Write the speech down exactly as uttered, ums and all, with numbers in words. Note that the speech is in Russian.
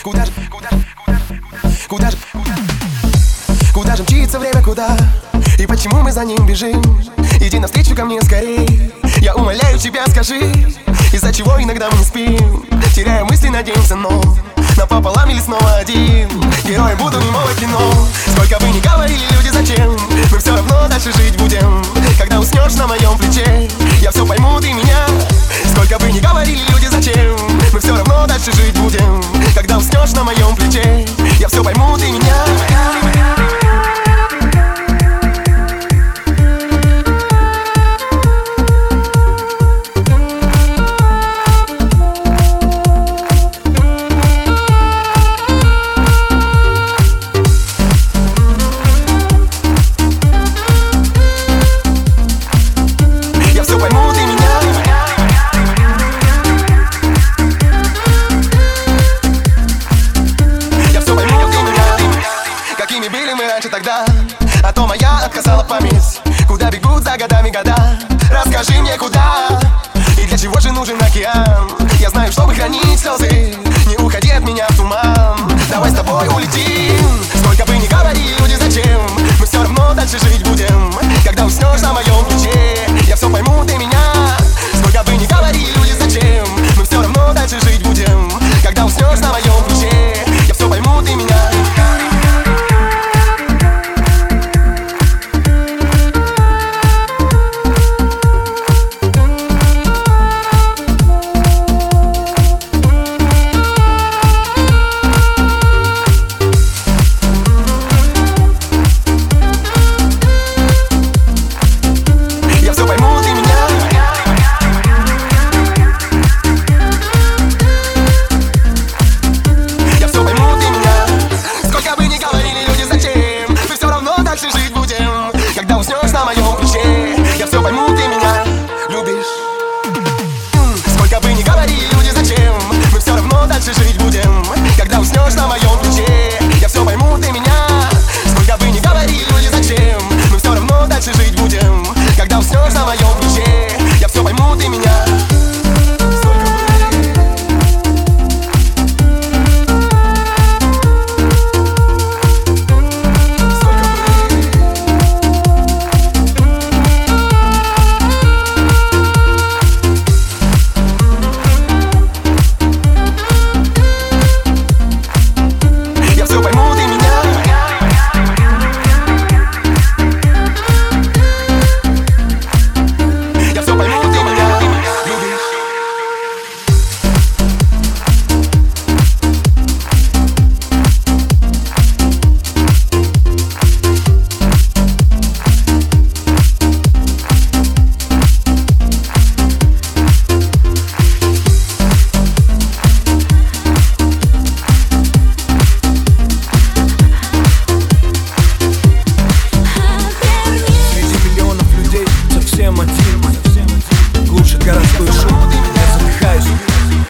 Куда же, куда же, куда же, куда же, куда же мчится время, куда? И почему мы за ним бежим? Иди навстречу ко мне скорей. Я умоляю тебя, скажи, из-за чего иногда мы не спим? Теряя мысли, надеемся, но напополам или снова один. Героем буду немого кино. Сколько бы ни говорили люди, зачем, мы все равно дальше жить будем. Когда уснешь на моем плече, я все пойму, ты меня. Сколько бы ни говорили люди, зачем, мы все равно дальше жить будем. Когда уснешь на моем плече, я все пойму, ты меня. Тогда, а то моя отказала память. Куда бегут за годами года? Расскажи мне, куда? И для чего же нужен океан? Я знаю, чтобы хранить слезы. Не уходи от меня в туман. Давай с тобой улетим. Сколько бы ни говорили люди, зачем, мы все равно дальше жить будем. Когда уснешь на моем